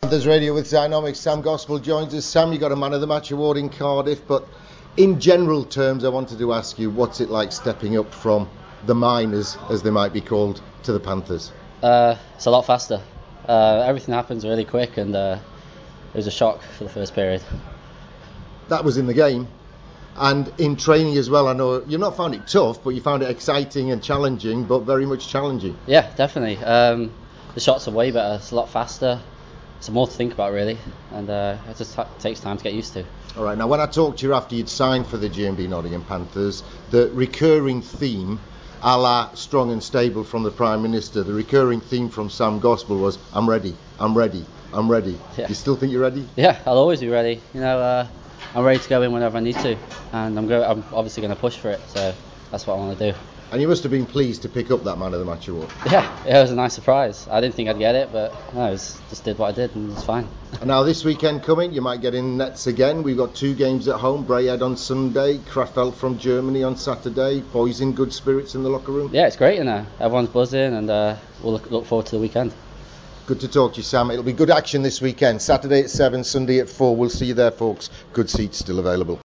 Panthers Radio with Zynomics. Sam Gospel joins us. Sam, you got a Man of the Match award in Cardiff, but in general terms I wanted to ask you, what's it like stepping up from the minors, as they might be called, to the Panthers? It's a lot faster. Everything happens really quick, and it was a shock for the first period. That was in the game, and in training as well. I know you've not found it tough, but you found it exciting and challenging, but very much challenging. Yeah, definitely. The shots are way better. It's a lot faster. It's more to think about, really, and it just takes time to get used to. All right, now when I talked to you after you'd signed for the GMB Nottingham Panthers, the recurring theme, a la Strong and Stable from the Prime Minister, the recurring theme from Sam Gospel was, I'm ready, I'm ready, I'm ready. Yeah. You still think you're ready? Yeah, I'll always be ready. I'm ready to go in whenever I need to, and I'm obviously going to push for it, so that's what I want to do. And you must have been pleased to pick up that Man of the Match award. Yeah, it was a nice surprise. I didn't think I'd get it, but no, just did what I did, and it's fine. And now this weekend coming, you might get in nets again. We've got 2 games at home, Braehead on Sunday, Krefeld from Germany on Saturday. Boys in good spirits in the locker room? Yeah, it's great in there. Everyone's buzzing, and we'll look forward to the weekend. Good to talk to you, Sam. It'll be good action this weekend. Saturday at 7, Sunday at 4. We'll see you there, folks. Good seats still available.